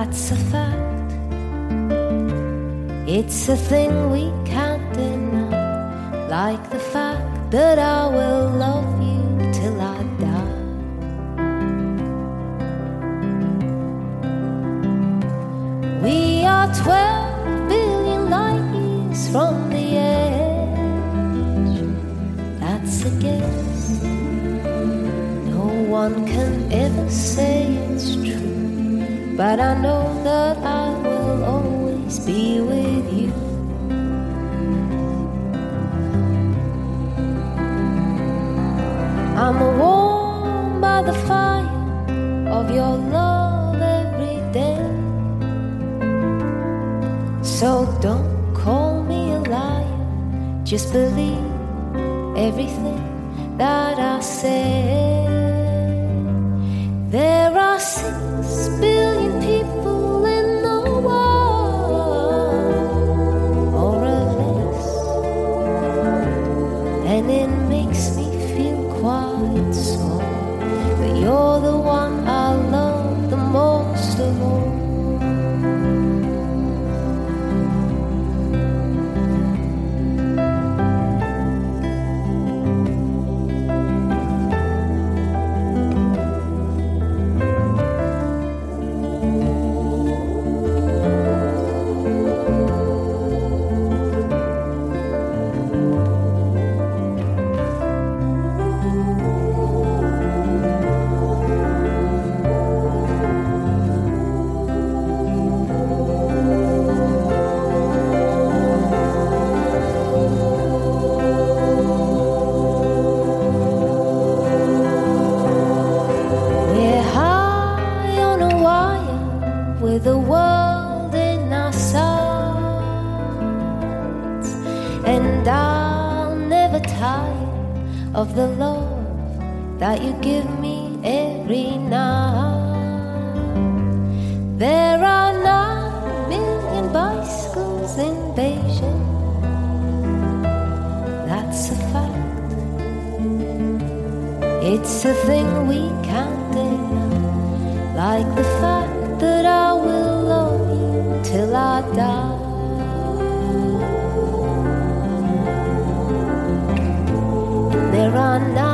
that's a fact. It's a thing we can't deny, like the fact that I will love you till I die. We are 12 billion light years from the edge. That's a guess. No one can ever say it's true, but I know that I will always be with you. I'm warmed by the fire of your love every day. So don't call me a liar, just believe everything that I say. There are 6 billion people in the world, more or less, and it makes me feel quite small, but you're the one I love the most of all. With the world in our sights, and I'll never tire of the love that you give me every night. There are 9 million bicycles in Beijing, that's a fact. It's a thing we can't deny, like the fact that I will love you till I die. And there are 9